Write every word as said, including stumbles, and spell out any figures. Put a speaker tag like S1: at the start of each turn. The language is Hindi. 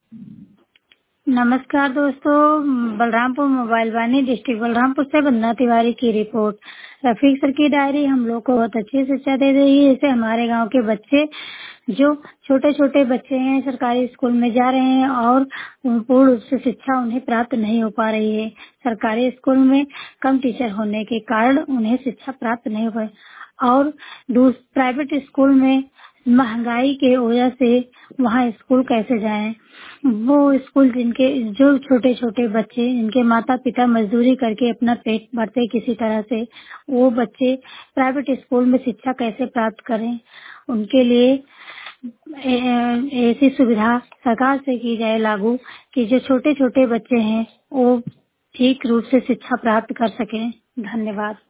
S1: नमस्कार दोस्तों, बलरामपुर मोबाइल वानी डिस्ट्रिक्ट बलरामपुर से वंदना तिवारी की रिपोर्ट। रफीक सर की डायरी हम लोग को बहुत अच्छी शिक्षा दे रही है। जैसे हमारे गांव के बच्चे जो छोटे छोटे बच्चे हैं सरकारी स्कूल में जा रहे हैं और पूर्ण रूप से शिक्षा उन्हें प्राप्त नहीं हो पा रही है। सरकारी स्कूल में कम टीचर होने के कारण उन्हें शिक्षा प्राप्त नहीं हो पाई और दूस प्राइवेट स्कूल में महंगाई के वजह से वहाँ स्कूल कैसे जाएं। वो स्कूल जिनके जो छोटे छोटे बच्चे जिनके माता पिता मजदूरी करके अपना पेट भरते किसी तरह से, वो बच्चे प्राइवेट स्कूल में शिक्षा कैसे प्राप्त करें। उनके लिए ए- ऐसी सुविधा सरकार से की जाए लागू कि जो छोटे छोटे बच्चे हैं वो ठीक रूप से शिक्षा प्राप्त कर सकें। धन्यवाद।